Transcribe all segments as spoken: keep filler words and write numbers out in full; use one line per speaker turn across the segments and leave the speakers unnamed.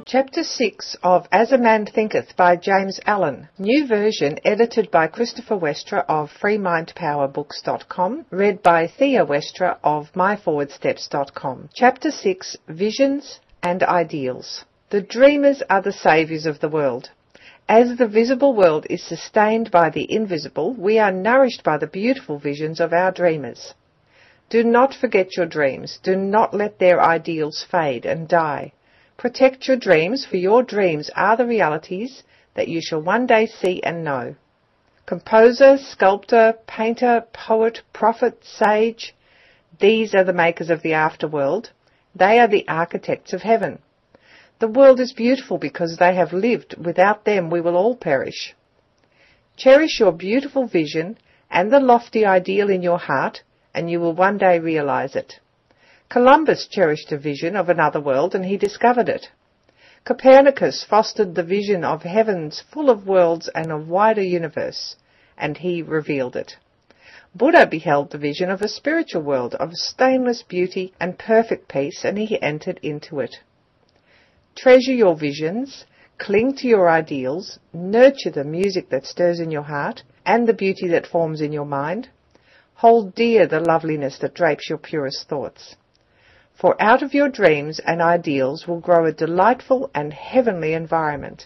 Chapter six of As a Man Thinketh by James Allen. New version edited by Christopher Westra of free mind power books dot com. Read by Thea Westra of my forward steps dot com. Chapter six. Visions and Ideals. The dreamers are the saviours of the world. As the visible world is sustained by the invisible, we are nourished by the beautiful visions of our dreamers. Do not forget your dreams. Do not let their ideals fade and die. Protect your dreams, for your dreams are the realities that you shall one day see and know. Composer, sculptor, painter, poet, prophet, sage, these are the makers of the afterworld. They are the architects of heaven. The world is beautiful because they have lived. Without them we will all perish. Cherish your beautiful vision and the lofty ideal in your heart, and you will one day realize it. Columbus cherished a vision of another world, and he discovered it. Copernicus fostered the vision of heavens full of worlds and a wider universe, and he revealed it. Buddha beheld the vision of a spiritual world of stainless beauty and perfect peace, and he entered into it. Treasure your visions, cling to your ideals, nurture the music that stirs in your heart and the beauty that forms in your mind. Hold dear the loveliness that drapes your purest thoughts. For out of your dreams and ideals will grow a delightful and heavenly environment.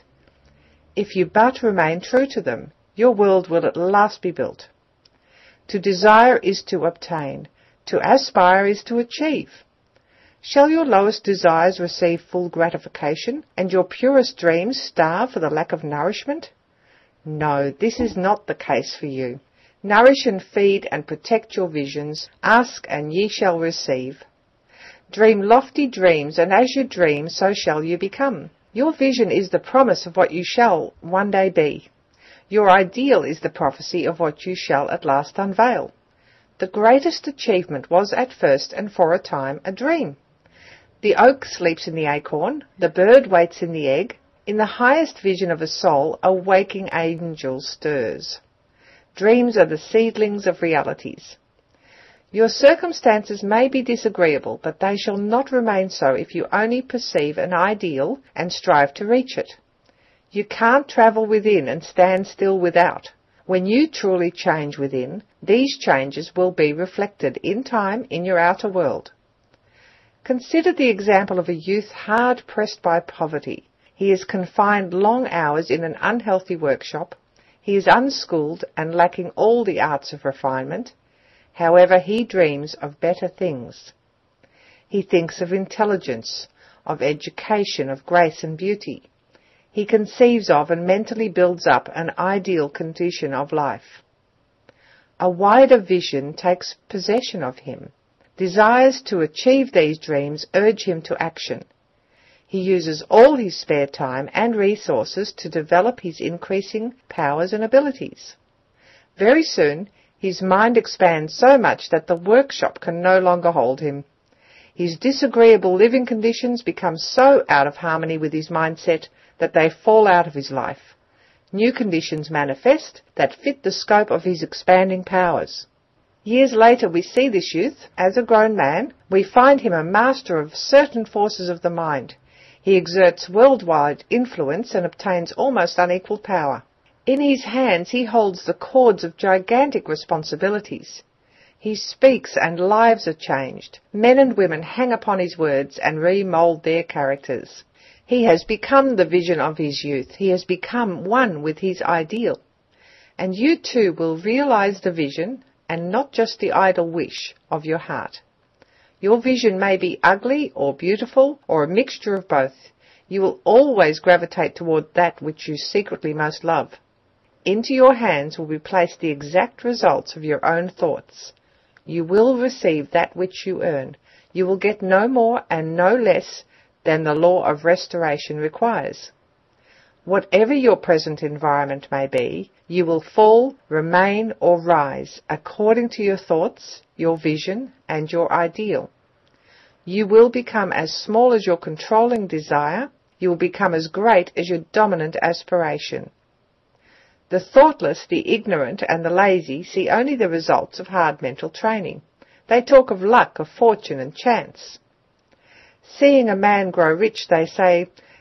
If you but remain true to them, your world will at last be built. To desire is to obtain. To aspire is to achieve. Shall your lowest desires receive full gratification, and your purest dreams starve for the lack of nourishment? No, this is not the case for you. Nourish and feed and protect your visions. Ask, and ye shall receive. Dream lofty dreams, and as you dream, so shall you become. Your vision is the promise of what you shall one day be. Your ideal is the prophecy of what you shall at last unveil. The greatest achievement was at first and for a time a dream. The oak sleeps in the acorn, the bird waits in the egg. In the highest vision of a soul, a waking angel stirs. Dreams are the seedlings of realities. Your circumstances may be disagreeable, but they shall not remain so if you only perceive an ideal and strive to reach it. You can't travel within and stand still without. When you truly change within, these changes will be reflected in time in your outer world. Consider the example of a youth hard pressed by poverty. He is confined long hours in an unhealthy workshop. He is unschooled and lacking all the arts of refinement. However, he dreams of better things. He thinks of intelligence, of education, of grace and beauty. He conceives of and mentally builds up an ideal condition of life. A wider vision takes possession of him. Desires to achieve these dreams urge him to action. He uses all his spare time and resources to develop his increasing powers and abilities. Very soon, his mind expands so much that the workshop can no longer hold him. His disagreeable living conditions become so out of harmony with his mindset that they fall out of his life. New conditions manifest that fit the scope of his expanding powers. Years later we see this youth, as a grown man. We find him a master of certain forces of the mind. He exerts worldwide influence and obtains almost unequalled power. In his hands he holds the cords of gigantic responsibilities. He speaks and lives are changed. Men and women hang upon his words and remould their characters. He has become the vision of his youth. He has become one with his ideal. And you too will realize the vision and not just the idle wish of your heart. Your vision may be ugly or beautiful or a mixture of both. You will always gravitate toward that which you secretly most love. Into your hands will be placed the exact results of your own thoughts. You will receive that which you earn. You will get no more and no less than the law of restoration requires. Whatever your present environment may be, you will fall, remain, or rise according to your thoughts, your vision, and your ideal. You will become as small as your controlling desire. You will become as great as your dominant aspiration. The thoughtless, the ignorant, and the lazy see only the results of hard mental training. They talk of luck, of fortune, and chance. Seeing a man grow rich, they say,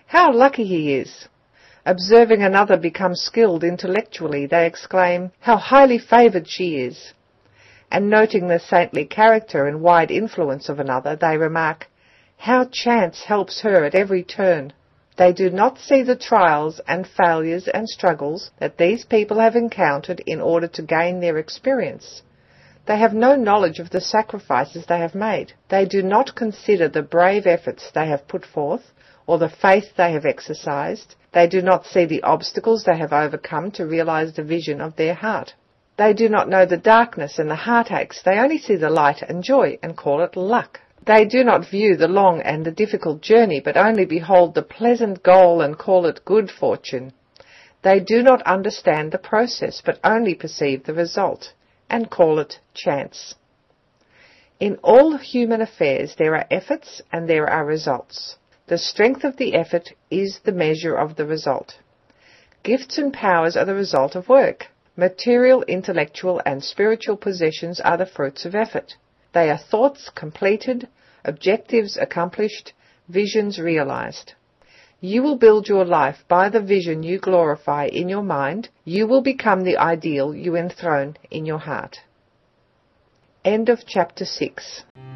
"How lucky he is!" Observing another become skilled intellectually, they exclaim, "How highly favoured she is!" And noting the saintly character and wide influence of another, they remark, "How chance helps her at every turn!" They do not see the trials and failures and struggles that these people have encountered in order to gain their experience. They have no knowledge of the sacrifices they have made. They do not consider the brave efforts they have put forth, or the faith they have exercised. They do not see the obstacles they have overcome to realize the vision of their heart. They do not know the darkness and the heartaches. They only see the light and joy and call it luck. They do not view the long and the difficult journey, but only behold the pleasant goal and call it good fortune. They do not understand the process, but only perceive the result, and call it chance. In all human affairs there are efforts and there are results. The strength of the effort is the measure of the result. Gifts and powers are the result of work. Material, intellectual, and spiritual possessions are the fruits of effort. They are thoughts completed, objectives accomplished, visions realized. You will build your life by the vision you glorify in your mind. You will become the ideal you enthrone in your heart. End of chapter six.